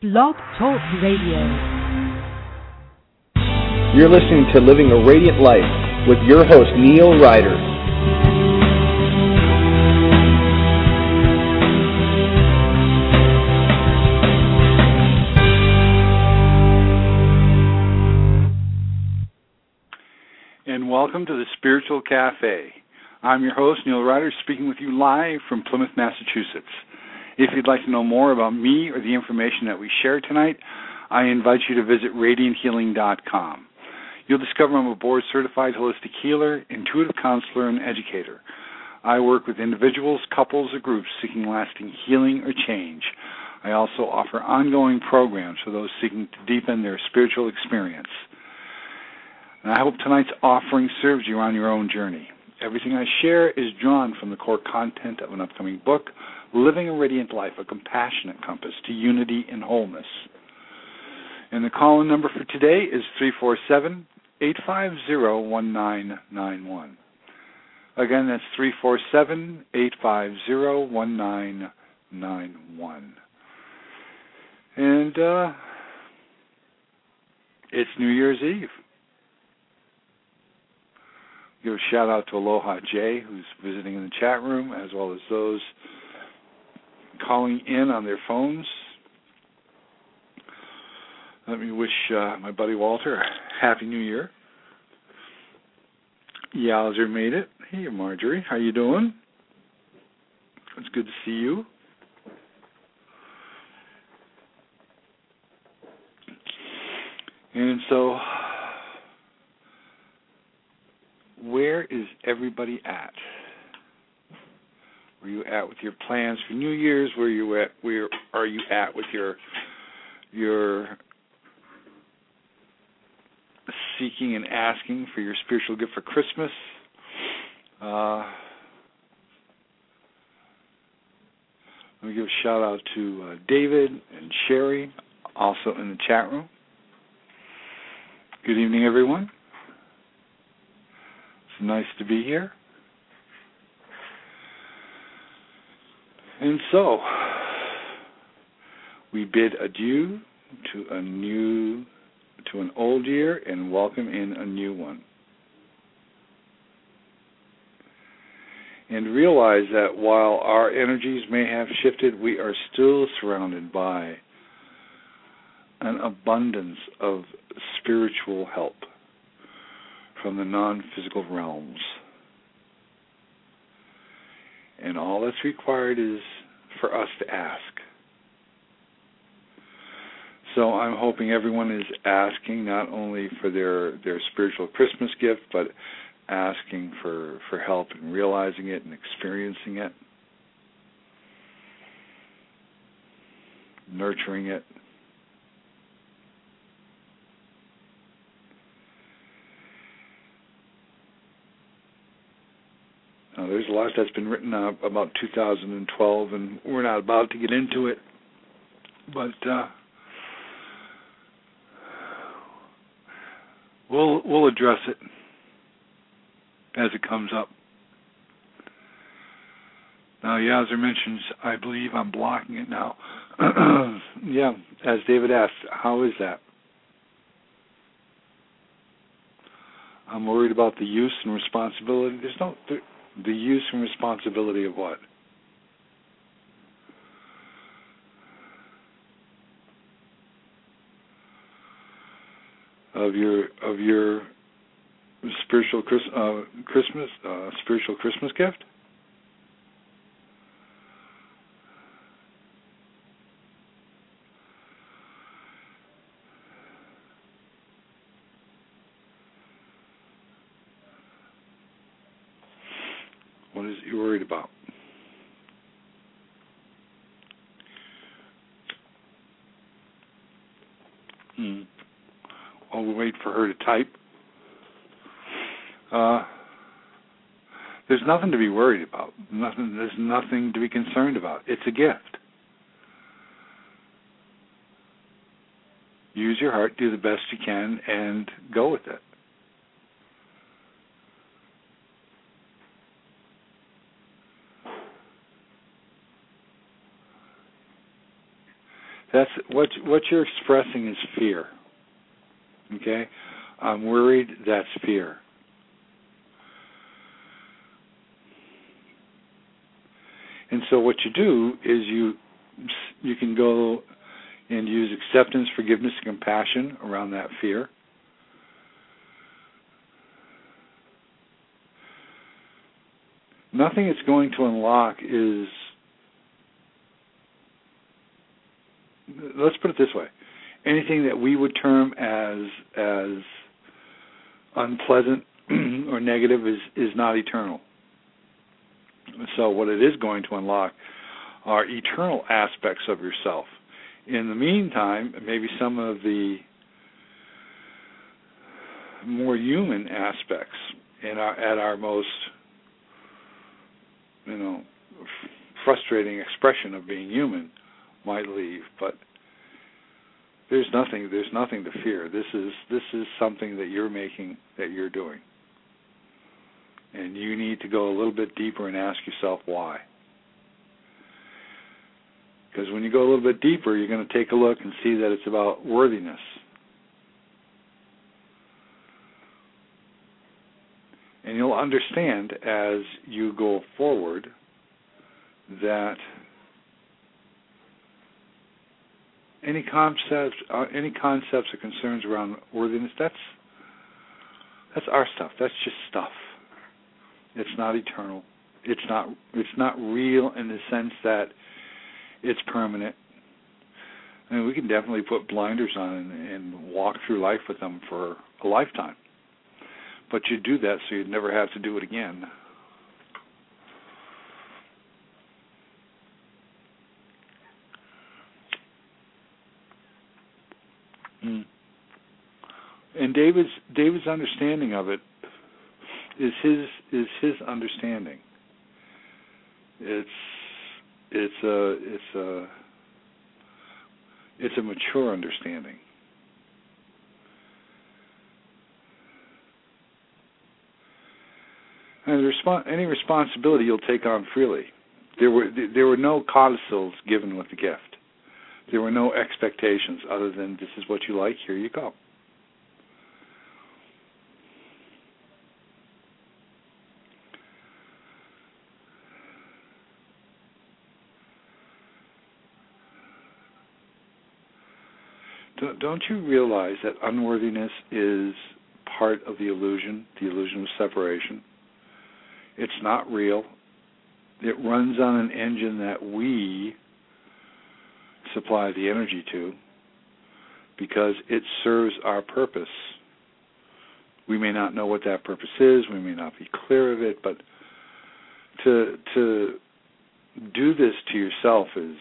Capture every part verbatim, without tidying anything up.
Blog Talk Radio. You're listening to Living a Radiant Life with your host, Neil Ryder. And welcome to the Spiritual Cafe. I'm your host, Neil Ryder, speaking with you live from Plymouth, Massachusetts. If you'd like to know more about me or the information that we share tonight, I invite you to visit radiant healing dot com. You'll discover I'm a board-certified holistic healer, intuitive counselor, and educator. I work with individuals, couples, or groups seeking lasting healing or change. I also offer ongoing programs for those seeking to deepen their spiritual experience. And I hope tonight's offering serves you on your own journey. Everything I share is drawn from the core content of an upcoming book, Living a Radiant Life, a Compassionate Compass to Unity and Wholeness. And the call-in number for today is three four seven, eight five zero, one nine nine one. Again, that's three four seven, eight five zero, one nine nine one. And uh, it's New Year's Eve. Give a shout out to Aloha Jay, who's visiting in the chat room, as well as those calling in on their phones. Let me wish uh, my buddy Walter a Happy New Year. Yowzer made it. Hey, Marjorie, how you doing? It's good to see you. And so, where is everybody at? Where are you at with your plans for New Year's? Where are you at? Where are you at with your your seeking and asking for your spiritual gift for Christmas? Uh, let me give a shout out to uh, David and Sherry, also in the chat room. Good evening, everyone. It's nice to be here. And so, we bid adieu to a new, to an old year and welcome in a new one. And realize that while our energies may have shifted, we are still surrounded by an abundance of spiritual help from the non-physical realms. And all that's required is for us to ask. So I'm hoping everyone is asking not only for their, their spiritual Christmas gift, but asking for, for help in realizing it and experiencing it, nurturing it. Now, there's a lot that's been written uh, about two thousand twelve, and we're not about to get into it, but uh, we'll we'll address it as it comes up. Now, Yowzer mentions, I believe I'm blocking it now. Yeah, as David asked, how is that? I'm worried about the use and responsibility. There's no... There, The use and responsibility of what? Of your of your spiritual Chris, uh, Christmas uh, spiritual Christmas gift? What is it you're worried about? Hmm. While we wait for her to type. Uh, there's nothing to be worried about. Nothing. There's nothing to be concerned about. It's a gift. Use your heart, do the best you can, and go with it. That's what what you're expressing is fear. Okay? I'm worried, that's fear. And so what you do is you you can go and use acceptance, forgiveness, and compassion around that fear. Nothing it's going to unlock is, let's put it this way, anything that we would term as as unpleasant or negative is, is not eternal. So what it is going to unlock are eternal aspects of yourself. In the meantime, maybe some of the more human aspects in our, at our most, you know, f- frustrating expression of being human might leave, but there's nothing. There's nothing to fear. This is this is something that you're making, that you're doing, and you need to go a little bit deeper and ask yourself why. Because when you go a little bit deeper, you're going to take a look and see that it's about worthiness. And you'll understand as you go forward that any concepts, uh, any concepts or concerns around worthiness, that's that's our stuff. That's just stuff. It's not eternal. It's not. It's not real in the sense that it's permanent. I mean, we can definitely put blinders on and, and walk through life with them for a lifetime. But you do that so you'd never have to do it again. Mm. And David's David's understanding of it is his is his understanding. It's it's a it's a it's a mature understanding. And the respons- any responsibility you'll take on freely. There were there were no codicils given with the gift. There were no expectations other than this is what you like, here you go. Don't you realize that unworthiness is part of the illusion, the illusion of separation? It's not real. It runs on an engine that we supply the energy to because it serves our purpose. We may not know what that purpose is. We may not be clear of it, but to to do this to yourself is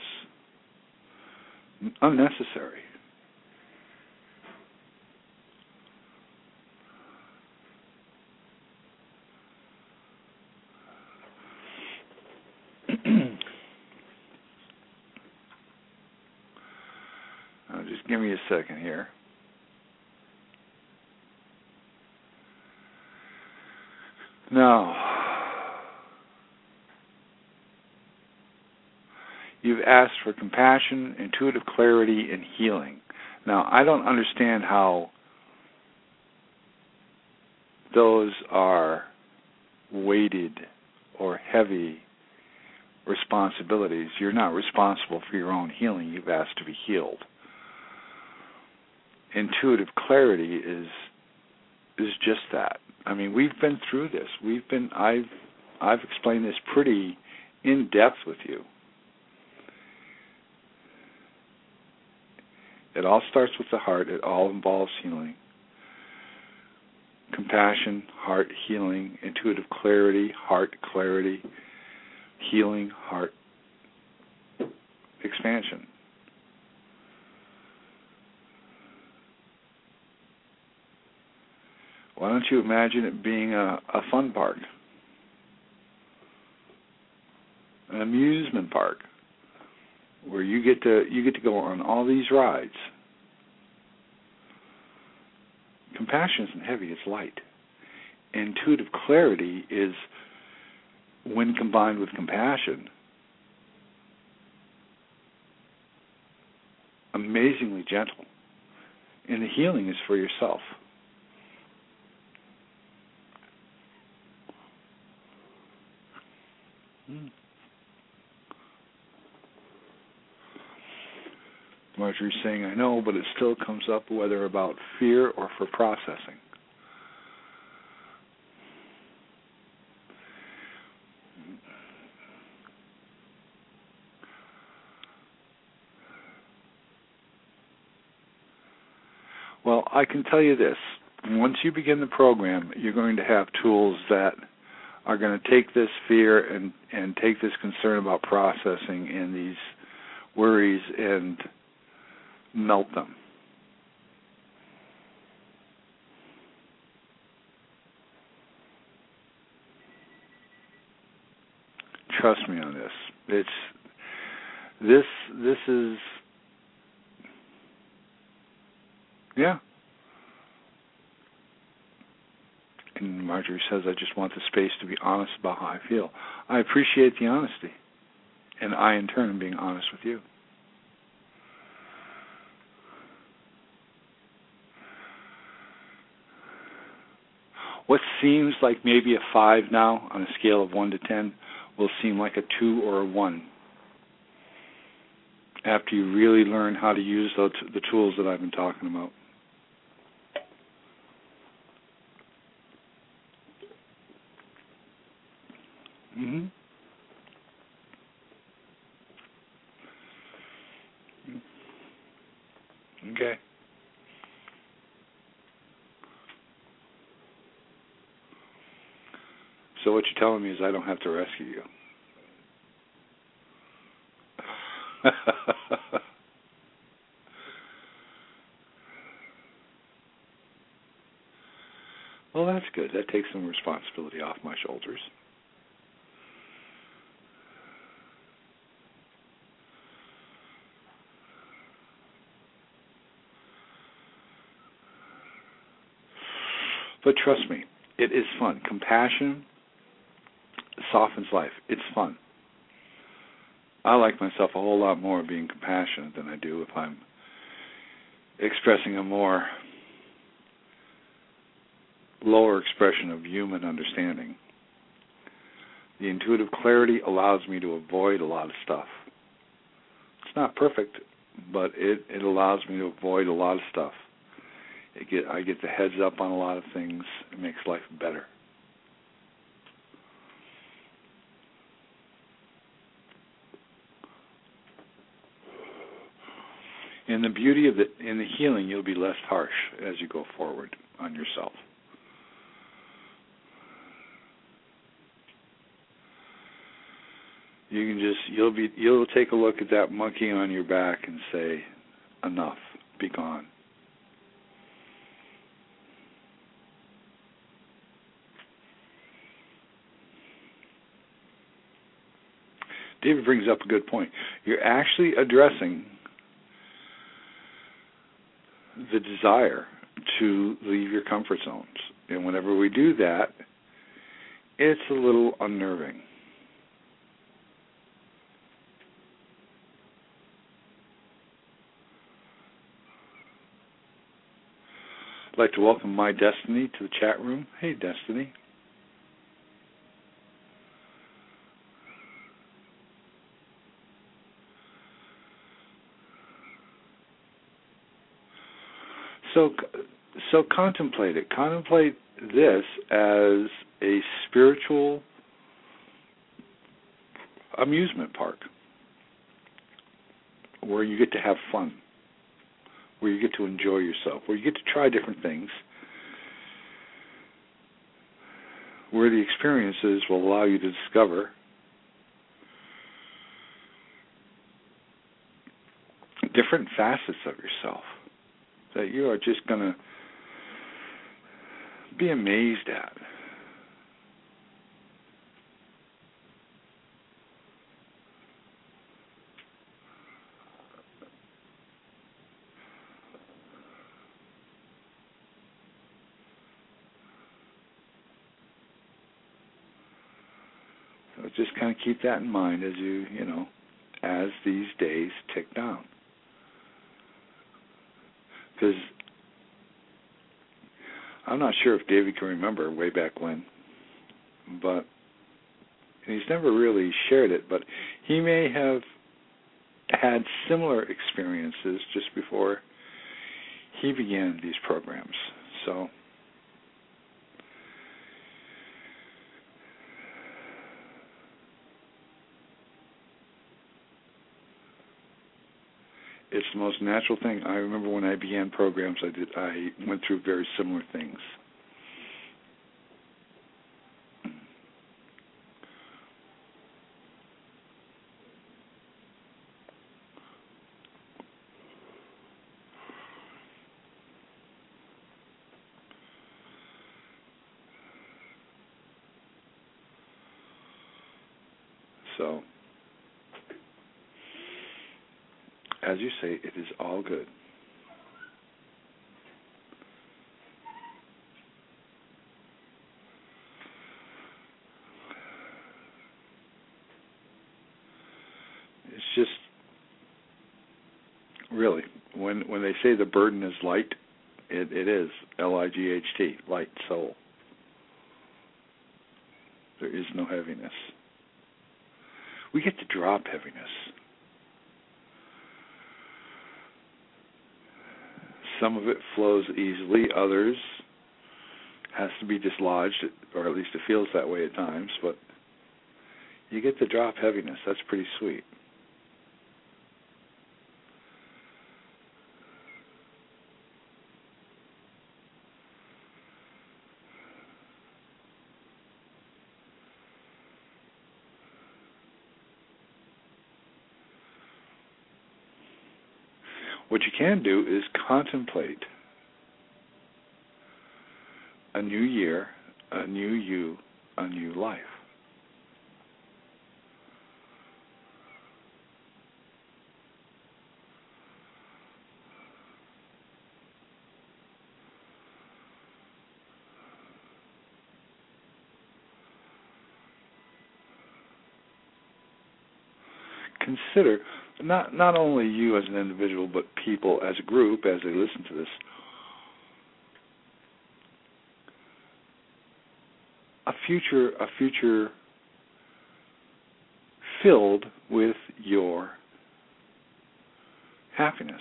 unnecessary. uh, just give me a second here. Now, you've asked for compassion, intuitive clarity, and healing. Now, I don't understand how those are weighted or heavy responsibilities. You're not responsible for your own healing. You've asked to be healed. Intuitive clarity is is just that. I mean, we've been through this. We've been I've I've explained this pretty in depth with you. It all starts with the heart. It all involves healing. Compassion, heart healing, intuitive clarity, heart clarity, healing, heart expansion. Why don't you imagine it being a, a fun park, an amusement park, where you get to you get to go on all these rides. Compassion isn't heavy; it's light. Intuitive clarity is, when combined with compassion, amazingly gentle. And the healing is for yourself. Hmm. Marjorie's saying, I know, but it still comes up whether about fear or for processing. Well, I can tell you this. Once you begin the program, you're going to have tools that are going to take this fear and, and take this concern about processing and these worries and melt them. Trust me on this. It's this this is yeah. And Marjorie says, I just want the space to be honest about how I feel. I appreciate the honesty. And I, in turn, am being honest with you. What seems like maybe a five now on a scale of one to ten will seem like a two or a one after you really learn how to use those, the tools that I've been talking about. Mm-hmm. Okay. So what you're telling me is I don't have to rescue you. Well, that's good. That takes some responsibility off my shoulders. But trust me, it is fun. Compassion softens life. It's fun. I like myself a whole lot more being compassionate than I do if I'm expressing a more lower expression of human understanding. The intuitive clarity allows me to avoid a lot of stuff. It's not perfect, but it, it allows me to avoid a lot of stuff. It get, I get the heads up on a lot of things. It makes life better. In the beauty of it, in the healing, you'll be less harsh as you go forward on yourself. You can just, you'll be, you'll take a look at that monkey on your back and say, enough, be gone. David brings up a good point. You're actually addressing the desire to leave your comfort zones. And whenever we do that, it's a little unnerving. I'd like to welcome My Destiny to the chat room. Hey, Destiny. So, so contemplate it. Contemplate this as a spiritual amusement park where you get to have fun, where you get to enjoy yourself, where you get to try different things, where the experiences will allow you to discover different facets of yourself that you are just going to be amazed at. So just kind of keep that in mind as you, you know, as these days tick down. because I'm not sure if David can remember way back when, but and he's never really shared it, but he may have had similar experiences just before he began these programs. So it's the most natural thing. I remember when I began programs, I did. I went through very similar things. So, as you say, it is all good. It's just, really, when when they say the burden is light, it, it is, L I G H T, light soul. There is no heaviness. We get to drop heaviness. Some of it flows easily, others has to be dislodged, or at least it feels that way at times, but you get to drop heaviness. That's pretty sweet. What you can do is contemplate a new year, a new you, a new life. Consider not not only you as an individual, but people as a group as they listen to this. A future, a future filled with your happiness.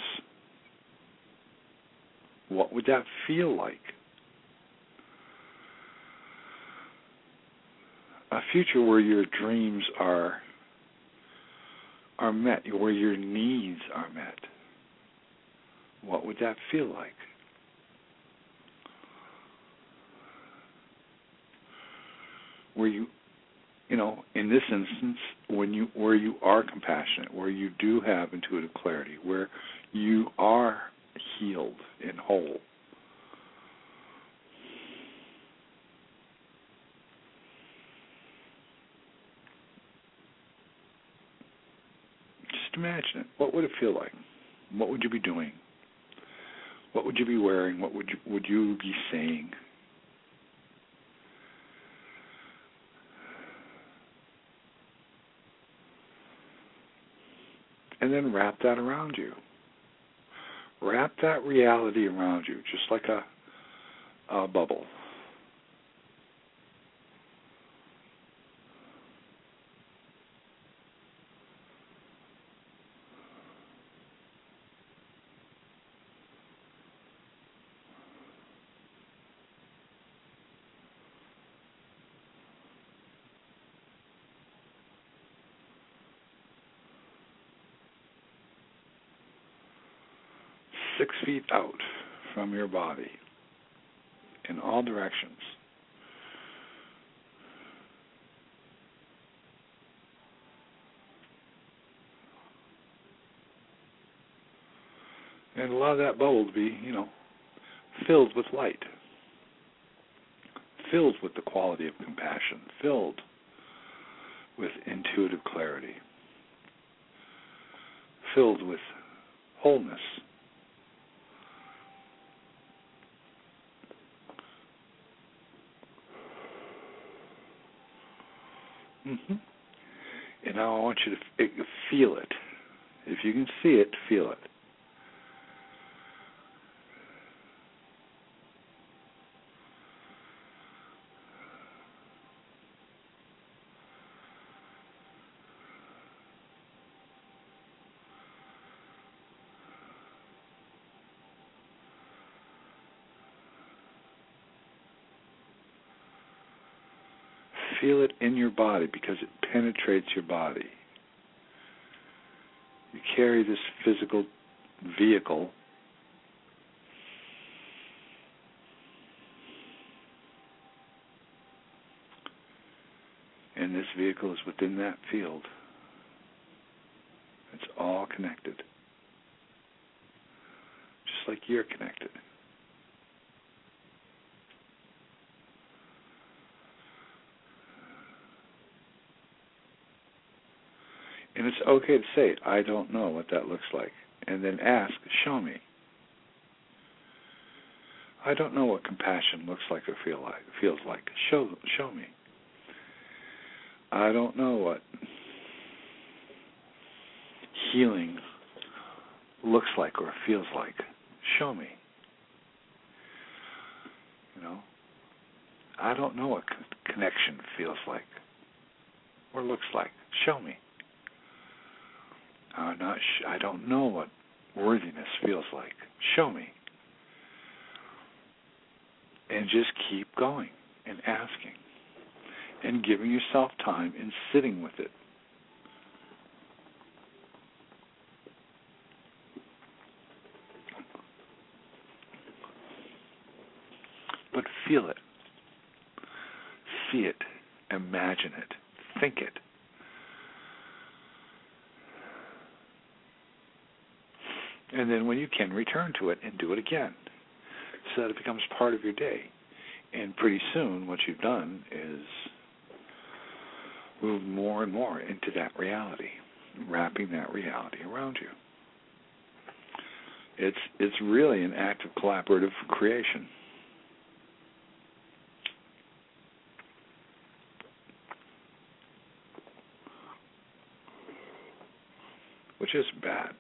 What would that feel like? A future where your dreams are are met, where your needs are met. What would that feel like? Where you, you know, in this instance, when you, where you are compassionate, where you do have intuitive clarity, where you are healed and whole. Just imagine it. What would it feel like? What would you be doing? What would you be wearing? What would you, would you be saying? And then wrap that around you. Wrap that reality around you, just like a, a bubble. Six feet out from your body in all directions. And allow that bubble to be, you know, filled with light, filled with the quality of compassion, filled with intuitive clarity, filled with wholeness. Mm-hmm. And now I want you to f- feel it. If you can see it, feel it. feel it in your body because it penetrates your body. You carry this physical vehicle and this vehicle is within that field. It's all connected. Just like you're connected. And it's okay to say, I don't know what that looks like. And then ask, show me. I don't know what compassion looks like or feel like, feels like. Show, show me. I don't know what healing looks like or feels like. Show me. You know, I don't know what connection feels like or looks like. Show me. I'm not sh- I don't know what worthiness feels like. Show me. And just keep going and asking and giving yourself time and sitting with it. But feel it. See it. Imagine it. Think it. And then when you can, return to it and do it again so that it becomes part of your day. And pretty soon what you've done is move more and more into that reality, wrapping that reality around you. It's it's really an act of collaborative creation. Which isn't bad.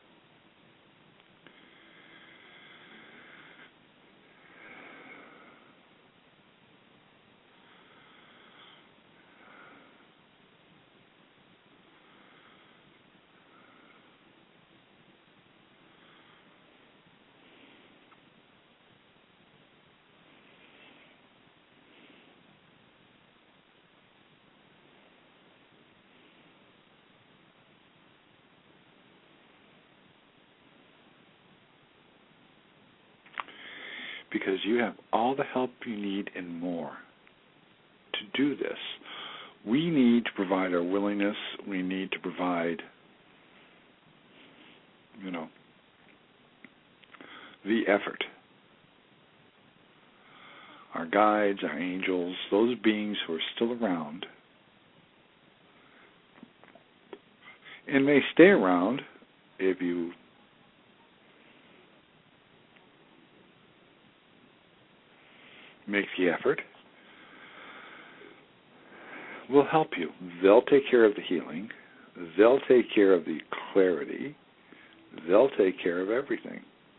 Because you have all the help you need and more to do this. We need to provide our willingness. We need to provide, you know, the effort. Our guides, our angels, those beings who are still around and may stay around if you make the effort, will help you. They'll take care of the healing. They'll take care of the clarity. They'll take care of everything.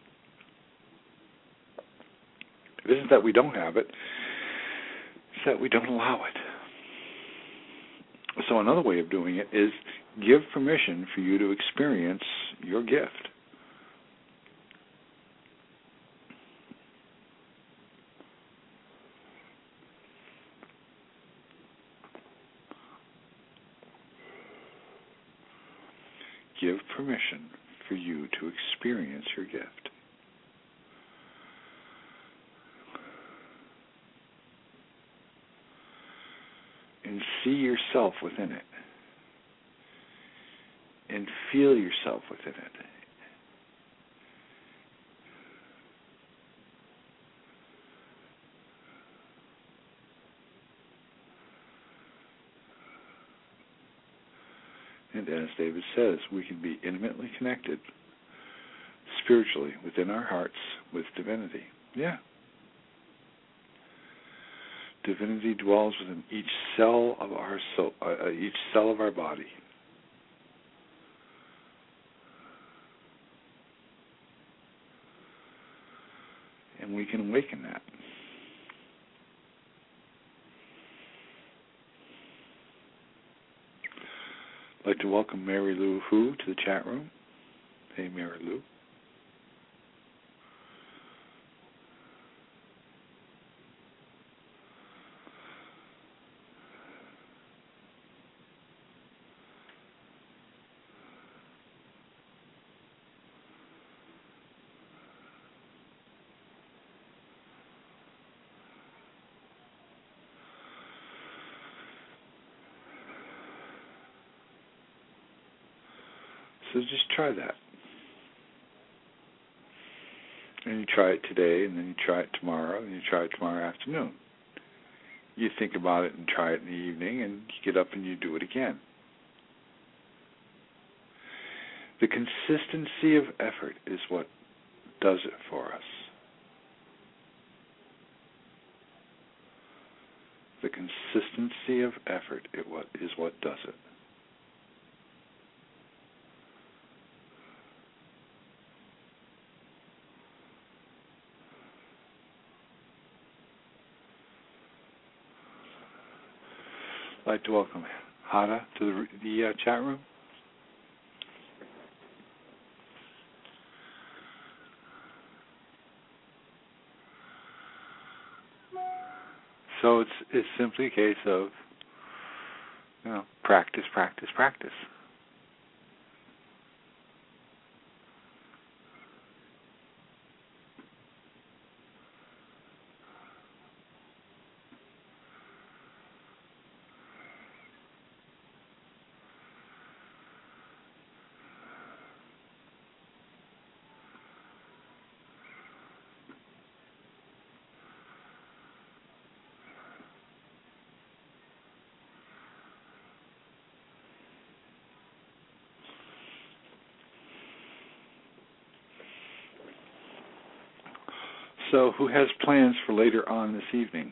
It isn't that we don't have it. It's that we don't allow it. So another way of doing it is give permission for you to experience your gift. Give permission for you to experience your gift. And see yourself within it. And feel yourself within it. And as David says, we can be intimately connected spiritually within our hearts with divinity. Yeah. Divinity dwells within each cell of our soul, uh, each cell of our body. And we can awaken that. I'd like to welcome Mary Lou Hu to the chat room. Hey, Mary Lou. So just try that. And you try it today, and then you try it tomorrow, and you try it tomorrow afternoon. You think about it and try it in the evening, and you get up and you do it again. The consistency of effort is what does it for us. The consistency of effort it what is what does it. I'd like to welcome Hada to the, the uh, chat room. So it's it's simply a case of, you know, practice, practice, practice. So who has plans for later on this evening?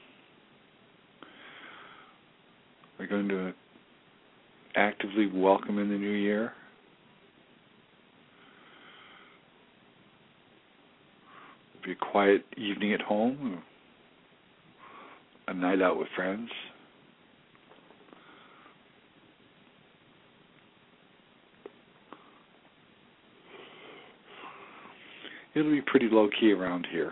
We're going to actively welcome in the new year. Be a quiet evening at home, a night out with friends. It'll be pretty low-key around here.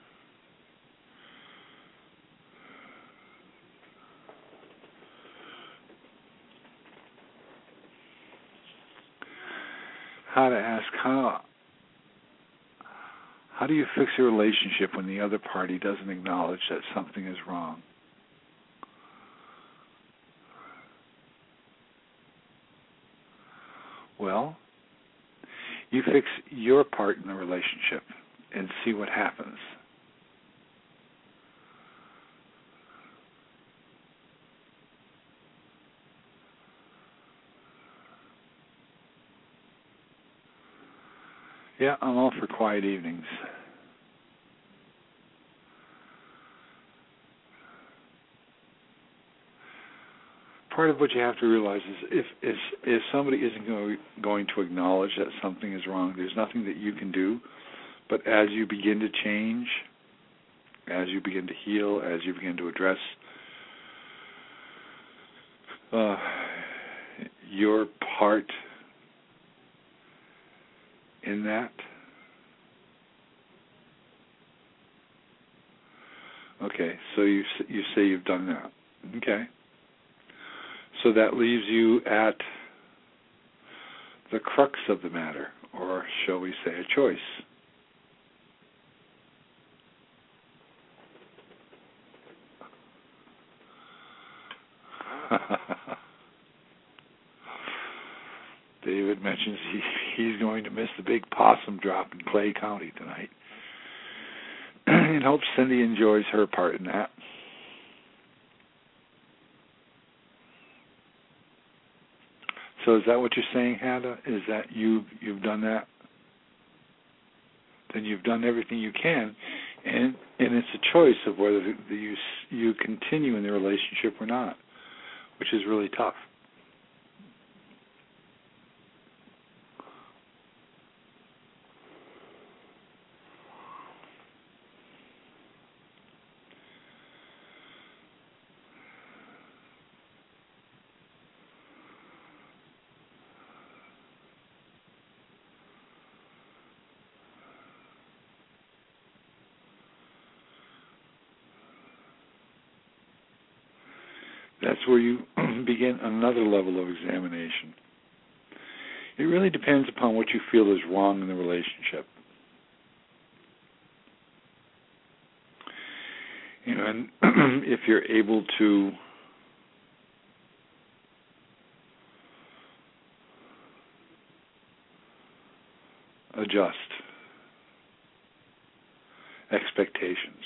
How to ask, how, how do you fix a relationship when the other party doesn't acknowledge that something is wrong? Well, you fix your part in the relationship and see what happens. Yeah, I'm all for quiet evenings. Part of what you have to realize is if if, if somebody isn't go, going to acknowledge that something is wrong, there's nothing that you can do. But as you begin to change, as you begin to heal, as you begin to address uh, your part in that, okay, so you you say you've done that, okay. So that leaves you at the crux of the matter, or shall we say a choice. David mentions he, he's going to miss the big possum drop in Clay County tonight, and hopes Cindy enjoys her part in that. So is that what you're saying, Hada? Is that you you've done that? Then you've done everything you can, and and it's a choice of whether the, the, you you continue in the relationship or not, which is really tough. That's where you begin another level of examination. It really depends upon what you feel is wrong in the relationship. You know, and if you're able to adjust expectations.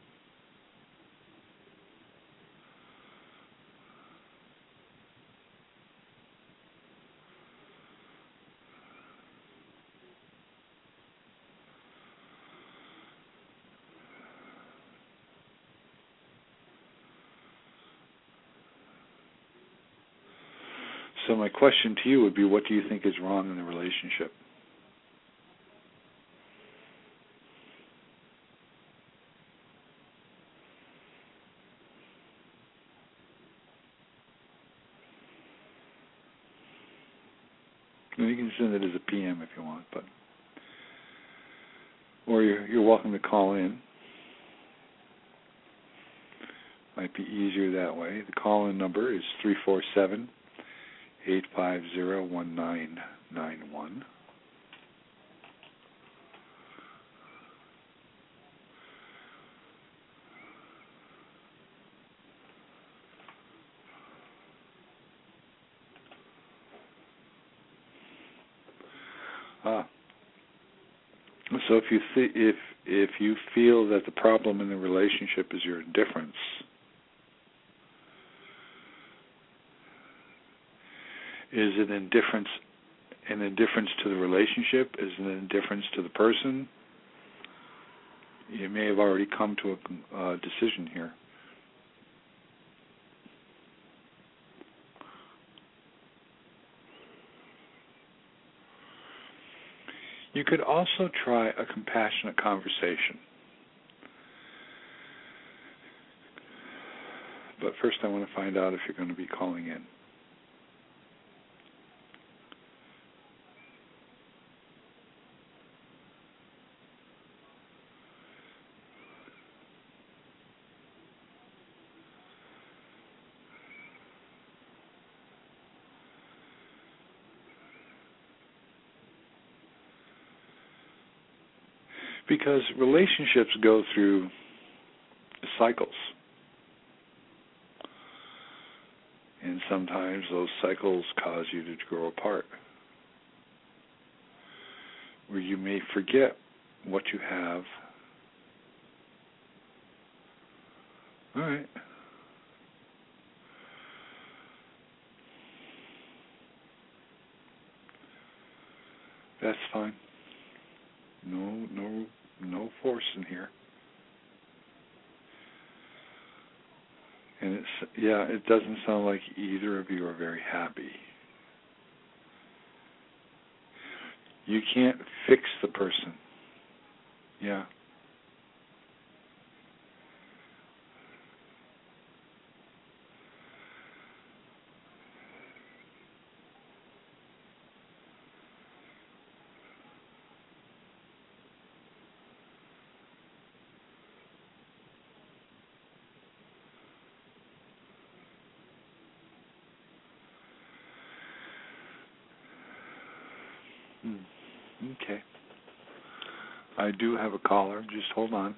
So my question to you would be, what do you think is wrong in the relationship? And you can send it as a P M if you want, but or you're, you're welcome to call in. Might be easier that way. The call-in number is three four seven, eight five zero, one nine nine one. Ah. So if you th- if if you feel that the problem in the relationship is your indifference, is it indifference an indifference to the relationship? Is it an indifference to the person? You may have already come to a uh, decision here. You could also try a compassionate conversation. But first I want to find out if you're going to be calling in. Because relationships go through cycles. And sometimes those cycles cause you to grow apart, where you may forget what you have. All right. That's fine. No, no, no force in here. And it's, yeah, it doesn't sound like either of you are very happy. You can't fix the person. Yeah. Hmm. Okay. I do have a caller. Just hold on.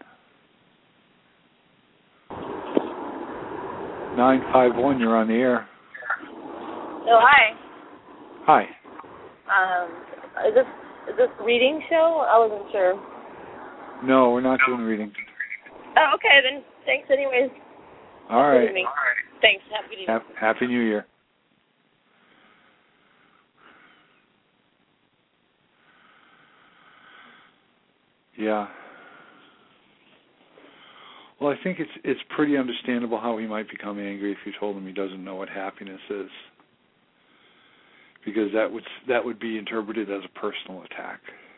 nine five one, you're on the air. Oh, hi. Hi. Um, is this is this reading show? I wasn't sure. No, we're not doing readings. Oh, okay, then thanks anyways. All right. Good evening. Thanks. Happy New Year. Happy New Year. Yeah. Well, I think it's it's pretty understandable how he might become angry if you told him he doesn't know what happiness is, because that would that would be interpreted as a personal attack.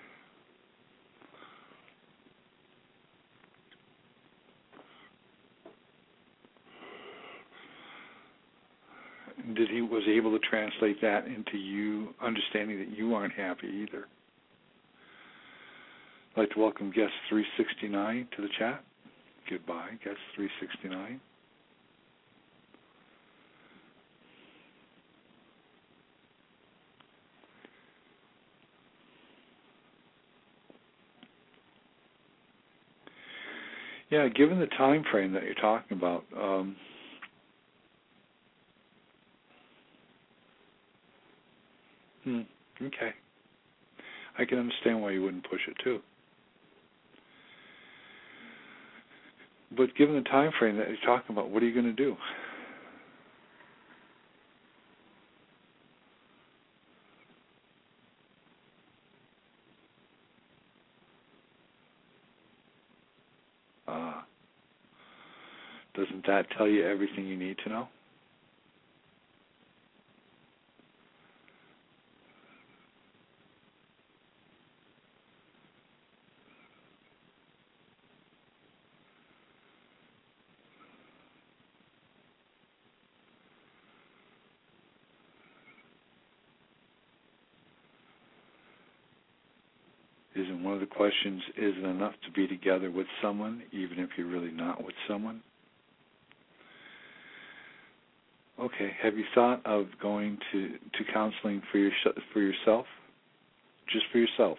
Did he was able to translate that into you understanding that you aren't happy either? I'd like to welcome guest three sixty-nine to the chat. Goodbye, guest three sixty-nine. Yeah, given the time frame that you're talking about, um, hmm, okay. I can understand why you wouldn't push it too. But given the time frame that you're talking about, what are you going to do? Uh, doesn't that tell you everything you need to know? Isn't one of the questions, is it enough to be together with someone, even if you're really not with someone? Okay, have you thought of going to, to counseling for your, for yourself? Just for yourself?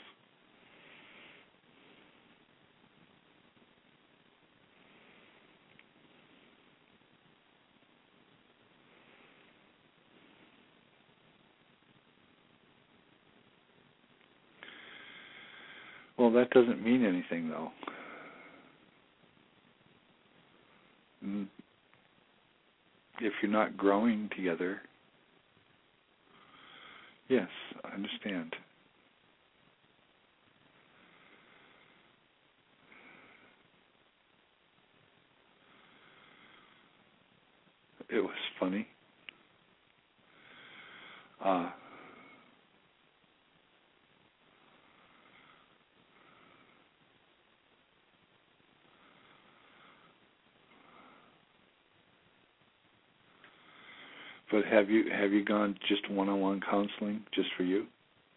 Well, that doesn't mean anything, though. If you're not growing together, yes, I understand. It was funny. Uh, but have you have you gone just one-on-one counseling just for you?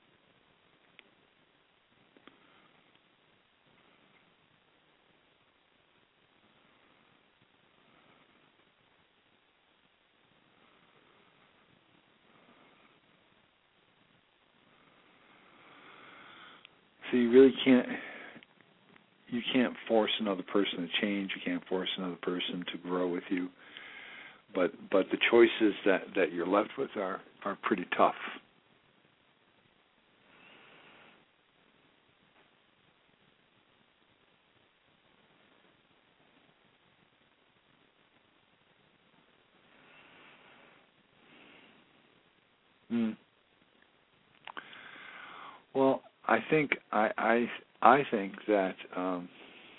So you really can't you can't force another person to change. You can't force another person to grow with you. But but the choices that, that you're left with are, are pretty tough. Mm. Well, I think I I I think that um,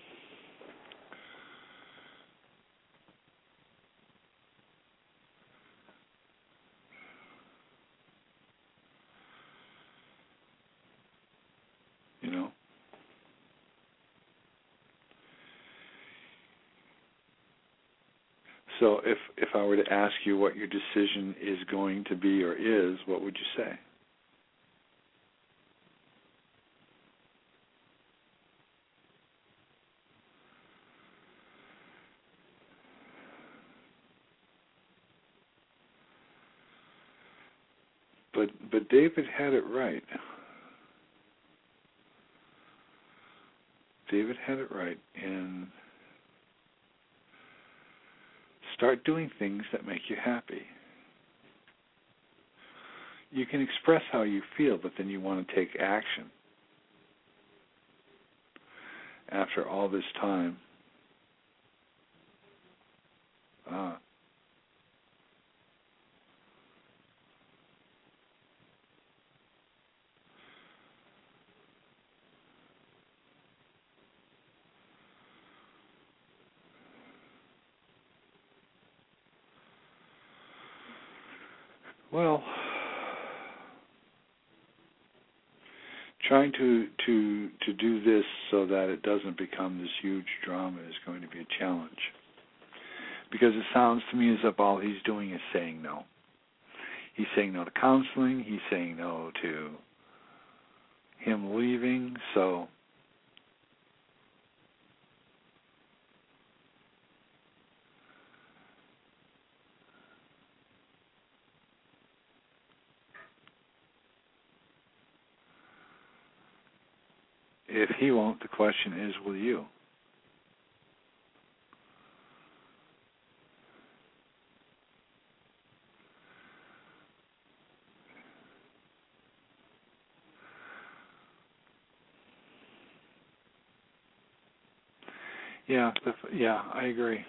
you know. So if if I were to ask you what your decision is going to be or is, what would you say? But but David had it right. David had it right, and start doing things that make you happy. You can express how you feel, but then you want to take action. After all this time, uh, well, trying to to to do this so that it doesn't become this huge drama is going to be a challenge. Because it sounds to me as if all he's doing is saying no. He's saying no to counseling. He's saying no to him leaving. So if he won't, the question is, will you? Yeah, the, yeah, I agree.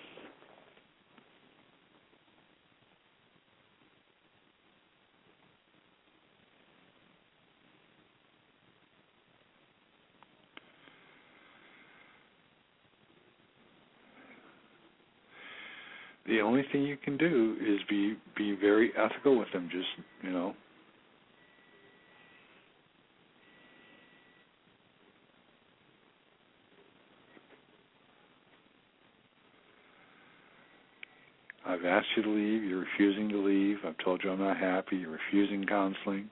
The only thing you can do is be be very ethical with them. Just, you know. I've asked you to leave. You're refusing to leave. I've told you I'm not happy. You're refusing counseling.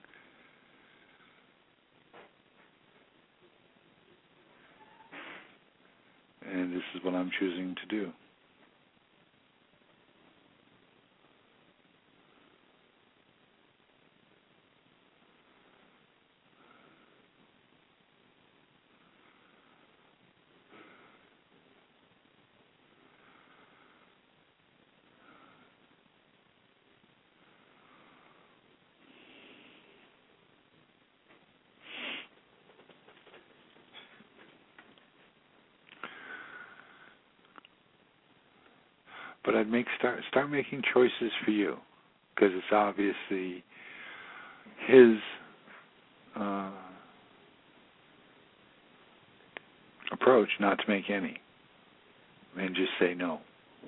And this is what I'm choosing to do. But I'd make start start making choices for you, because it's obviously his uh, approach not to make any, and just say no.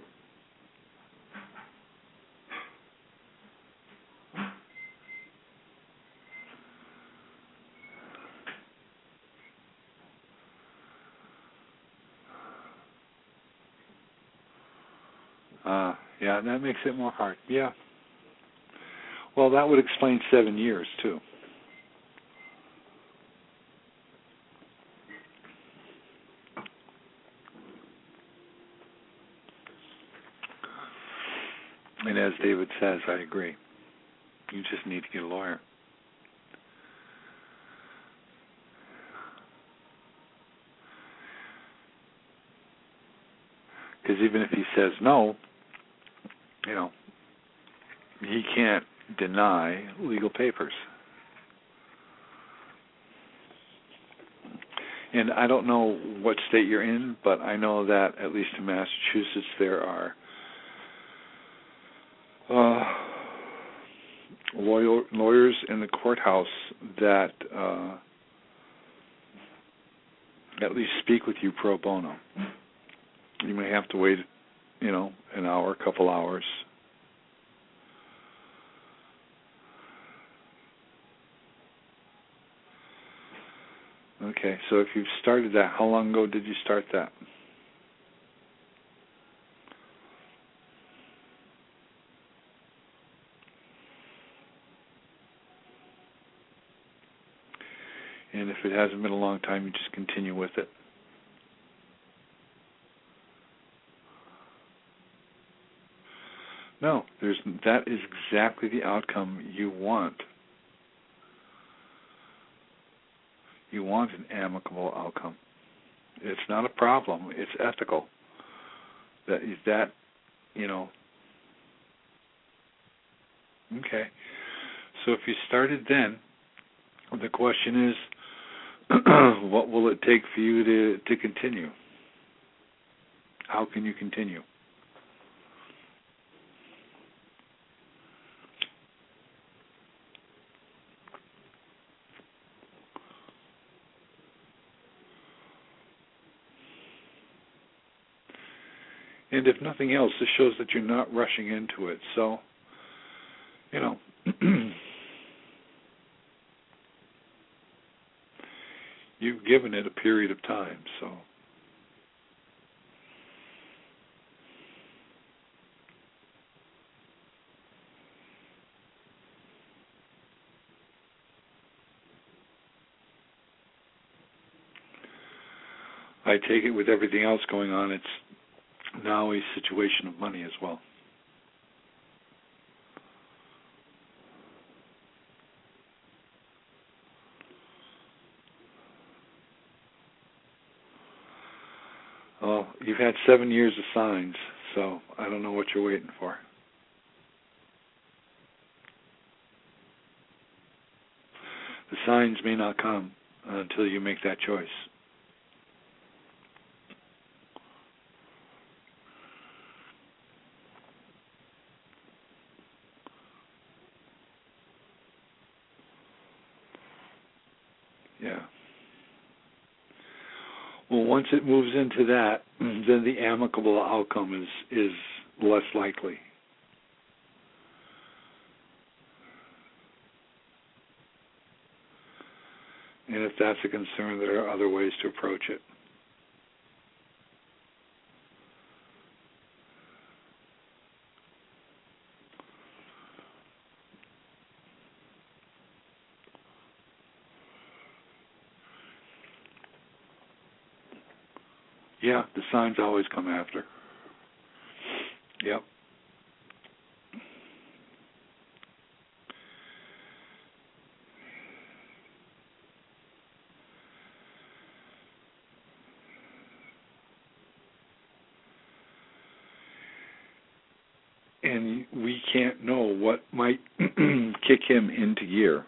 Uh, yeah, that makes it more hard. Yeah. Well, that would explain seven years, too. And as David says, I agree. You just need to get a lawyer. Because even if he says no, you know, he can't deny legal papers. And I don't know what state you're in, but I know that at least in Massachusetts there are uh, lawyer, lawyers in the courthouse that uh, at least speak with you pro bono. You may have to wait, you know, an hour, a couple hours. Okay, so if you've started that, how long ago did you start that? And if it hasn't been a long time, you just continue with it. No, there's that is exactly the outcome you want. You want an amicable outcome. It's not a problem. It's ethical. That that you know. Okay. So if you started then, the question is, what will it take for you to to continue? How can you continue? And if nothing else, this shows that you're not rushing into it. So, you know, you've given it a period of time. So, I take it with everything else going on, it's now a situation of money as well. Well, you've had seven years of signs, so I don't know what you're waiting for. The signs may not come until you make that choice. Yeah. Well, once it moves into that, then the amicable outcome is is less likely. And if that's a concern, there are other ways to approach it. Yeah, the signs always come after. Yep. And we can't know what might kick him into gear,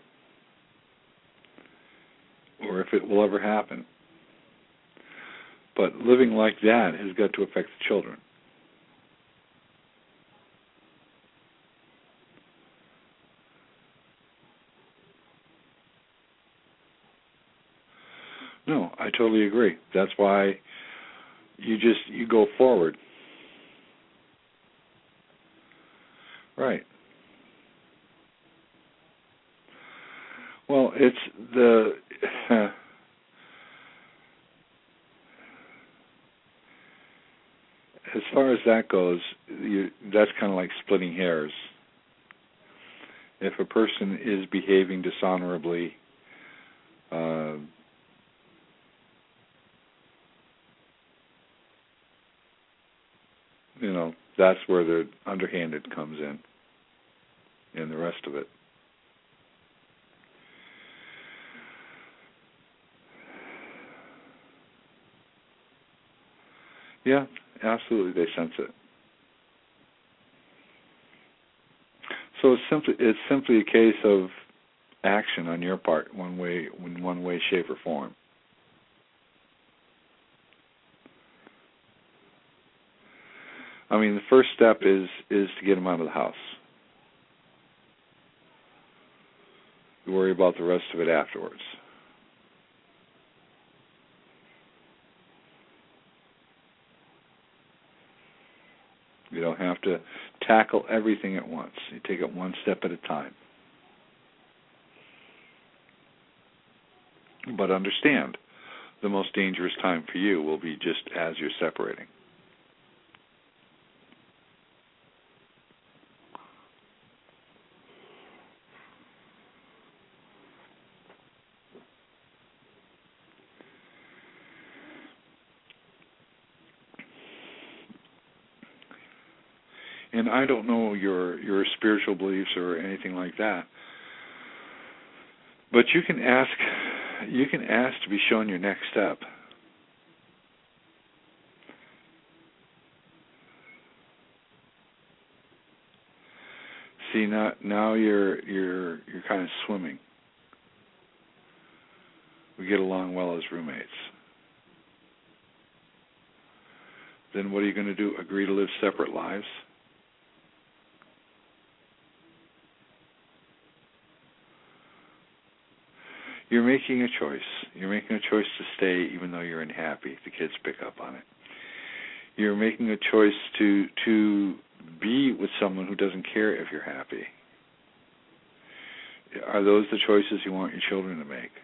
or if it will ever happen. But living like that has got to affect the children. No, I totally agree. That's why you just you go forward. Right. Well, it's the uh, as far as that goes, you, that's kind of like splitting hairs. If a person is behaving dishonorably, uh, you know, that's where the underhanded comes in, and the rest of it. Yeah, absolutely, they sense it. So it's simply it's simply a case of action on your part, one way, in one way, shape, or form. I mean, the first step is is to get them out of the house. You worry about the rest of it afterwards. You don't have to tackle everything at once. You take it one step at a time. But understand, the most dangerous time for you will be just as you're separating. And I don't know your your spiritual beliefs or anything like that, but you can ask you can ask to be shown your next step. See, now now you're you're you're kind of swimming. We get along well as roommates. Then what are you going to do? Agree to live separate lives? You're making a choice. You're making a choice to stay even though you're unhappy. The kids pick up on it. You're making a choice to to be with someone who doesn't care if you're happy. Are those the choices you want your children to make?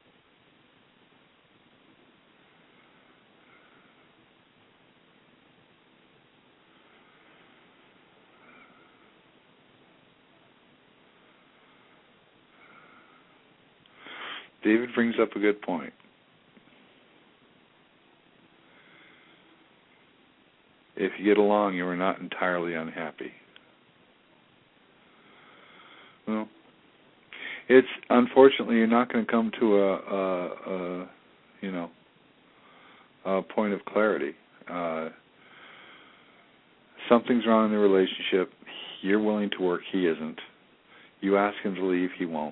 David brings up a good point. If you get along, you are not entirely unhappy. Well, it's unfortunately you're not going to come to a, a, a you know a point of clarity. Uh, something's wrong in the relationship. You're willing to work. He isn't. You ask him to leave. He won't.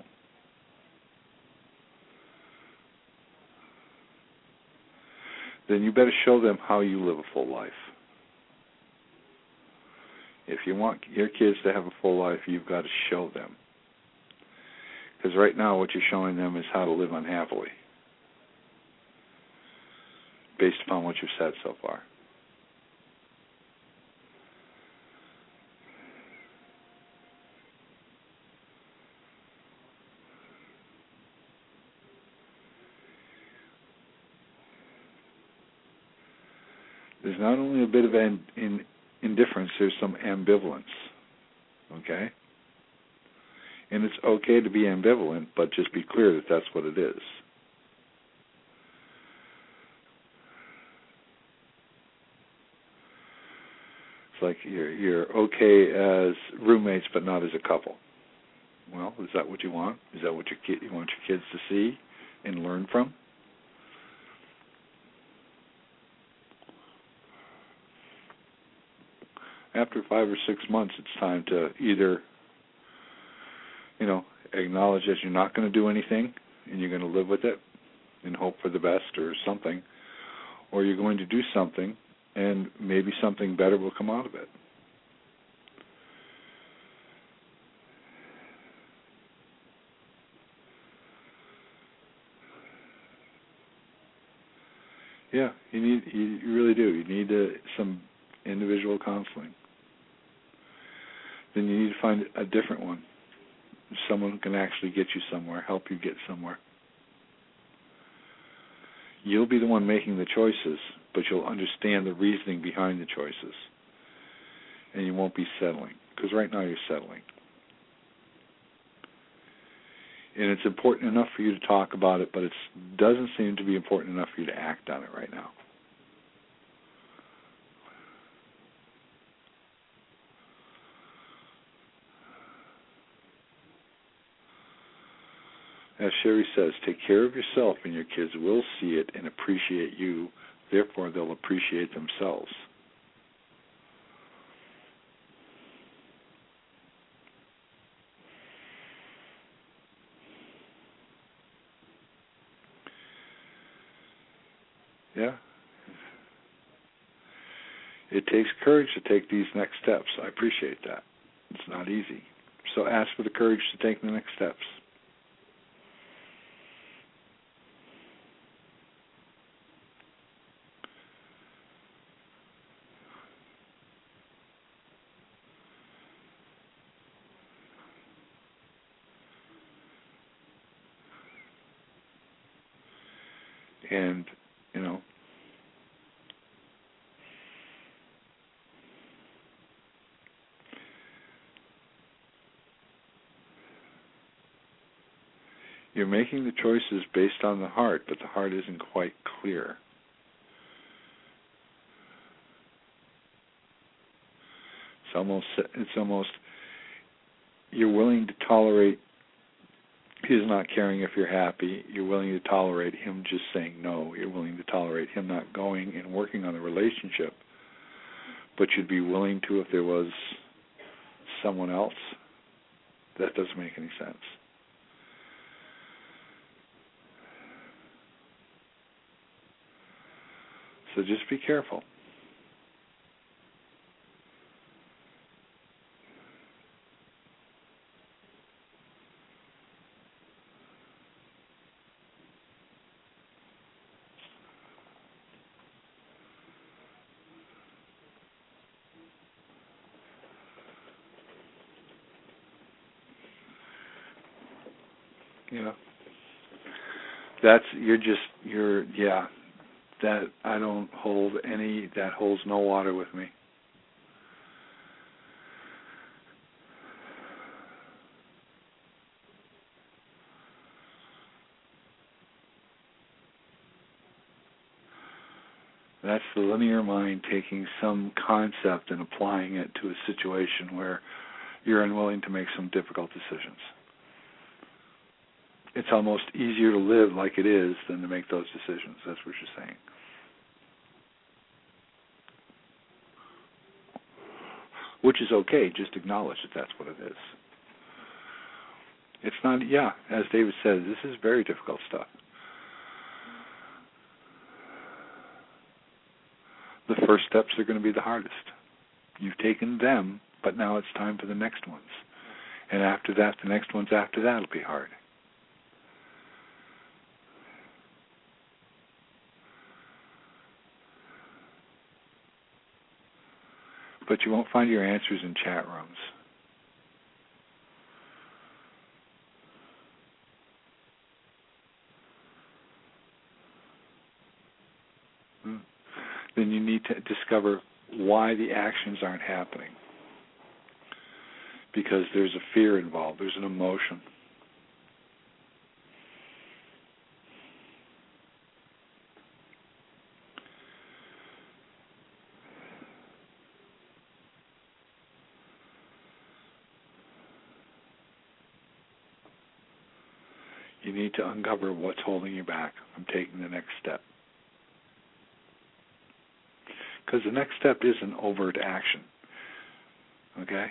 Then you better show them how you live a full life. If you want your kids to have a full life, you've got to show them. Because right now what you're showing them is how to live unhappily. based upon what you've said so far. There's not only a bit of in, in, indifference, there's some ambivalence, okay? And it's okay to be ambivalent, but just be clear that that's what it is. It's like you're, you're okay as roommates, but not as a couple. Well, is that what you want? Is that what your kid, you want your kids to see and learn from? After five or six months, it's time to either, you know, acknowledge that you're not going to do anything and you're going to live with it and hope for the best or something, or you're going to do something and maybe something better will come out of it. Yeah, you need, you really do. You need uh, some individual counseling. Then you need to find a different one. Someone who can actually get you somewhere, help you get somewhere. You'll be the one making the choices, but you'll understand the reasoning behind the choices. And you won't be settling, because right now you're settling. And it's important enough for you to talk about it, but it doesn't seem to be important enough for you to act on it right now. As Sherry says, take care of yourself and your kids will see it and appreciate you. Therefore, they'll appreciate themselves. Yeah. It takes courage to take these next steps. I appreciate that. It's not easy. So ask for the courage to take the next steps. And, you know, you're making the choices based on the heart, but the heart isn't quite clear. It's almost, it's almost, you're willing to tolerate his not caring if you're happy. You're willing to tolerate him just saying no. You're willing to tolerate him not going and working on the relationship. But you'd be willing to if there was someone else. That doesn't make any sense. So just be careful. You know, that's, you're just, you're, yeah, that I don't hold any, that holds no water with me. That's the linear mind taking some concept and applying it to a situation where you're unwilling to make some difficult decisions. It's almost easier to live like it is than to make those decisions. That's what you're saying. Which is okay. Just acknowledge that that's what it is. It's not, yeah, as David says, this is very difficult stuff. The first steps are going to be the hardest. You've taken them, but now it's time for the next ones. And after that, the next ones after that will be hard. but you won't find your answers in chat rooms. Hmm. Then you need to discover why the actions aren't happening. Because there's a fear involved, there's an emotion. You need to uncover what's holding you back from taking the next step. Because the next step is an overt action. Okay?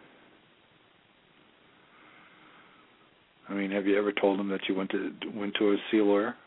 I mean, have you ever told them that you went to went to a see a lawyer?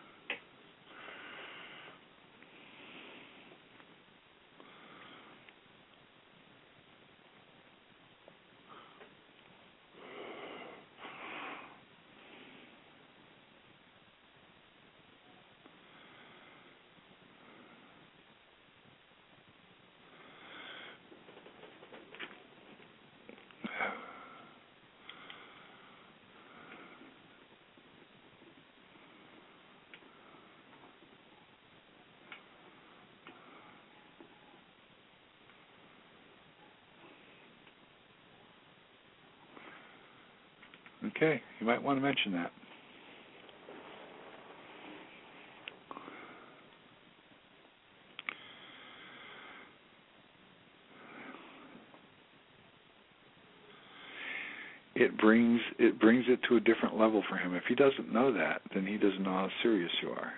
Okay, you might want to mention that. It brings it brings it to a different level for him. If he doesn't know that, then he doesn't know how serious you are.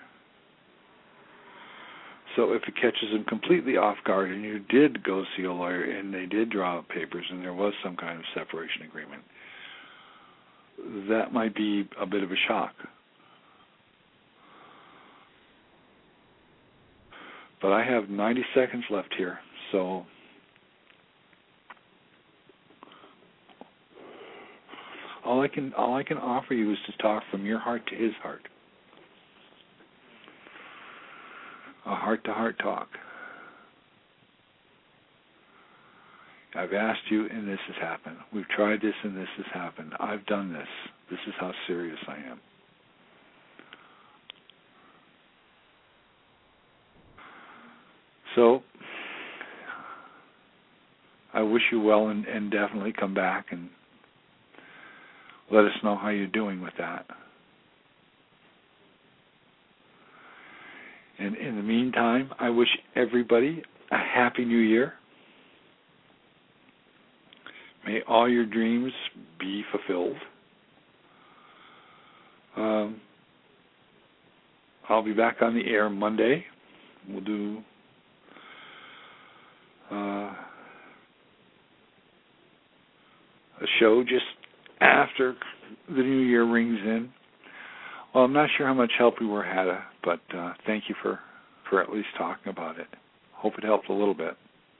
So if it catches him completely off guard and you did go see a lawyer and they did draw up papers and there was some kind of separation agreement, that might be a bit of a shock. But I have ninety seconds left here, so all I can all I can offer you is to talk from your heart to his heart. A heart-to-heart talk. I've asked you and this has happened. We've tried this and this has happened. I've done this. This is how serious I am. So, I wish you well and, and definitely come back and let us know how you're doing with that. And in the meantime, I wish everybody a happy new year. May all your dreams be fulfilled. Um, I'll be back on the air Monday. We'll do uh, a show just after the new year rings in. Well, I'm not sure how much help we were had, but uh, thank you for, for at least talking about it. Hope it helped a little bit.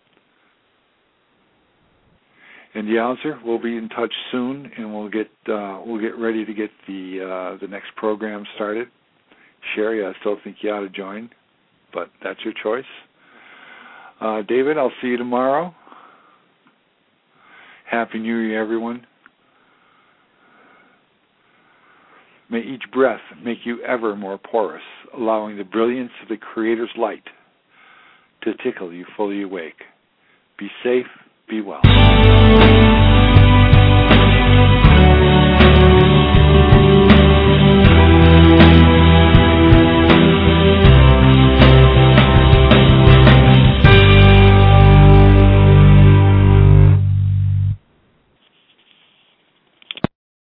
And Yowzer, we'll be in touch soon, and we'll get uh, we'll get ready to get the uh, the next program started. Sherry, I still think you ought to join, but that's your choice. Uh, David, I'll see you tomorrow. Happy New Year, everyone. May each breath make you ever more porous, allowing the brilliance of the Creator's light to tickle you fully awake. Be safe, be well.